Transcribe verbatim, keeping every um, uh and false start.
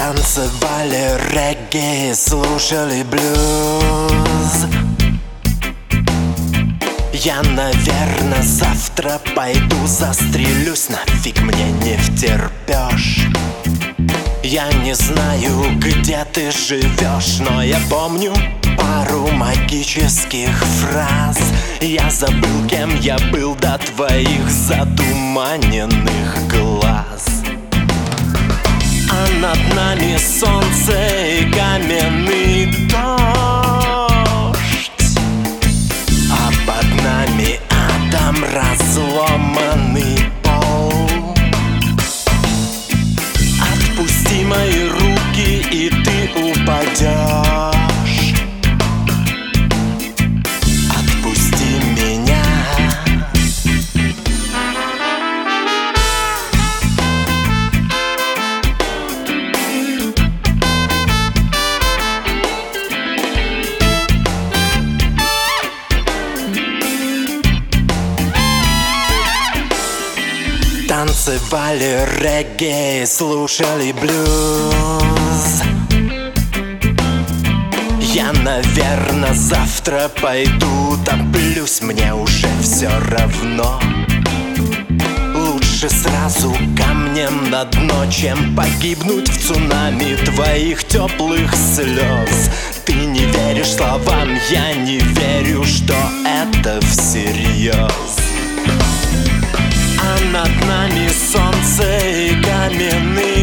Танцевали регги, слушали блюз. Я, наверно, завтра пойду застрелюсь. Нафиг мне не втерпёшь. Я не знаю, где ты живешь, но я помню пару магических фраз. Я забыл, кем я был до твоих затуманенных глаз. А над нами солнце и каменный дождь, а под нами Адам, разломанный пол. Отпусти мои руки, и ты упадешь. Отпусти меня. Танцевали регги, слушали блюз. Я, наверно, завтра пойду топлюсь. Мне уже все равно. Лучше сразу камнем на дно, чем погибнуть в цунами твоих теплых слез. Ты не веришь словам, я не верю, что это всерьез. А над нами солнце и каменный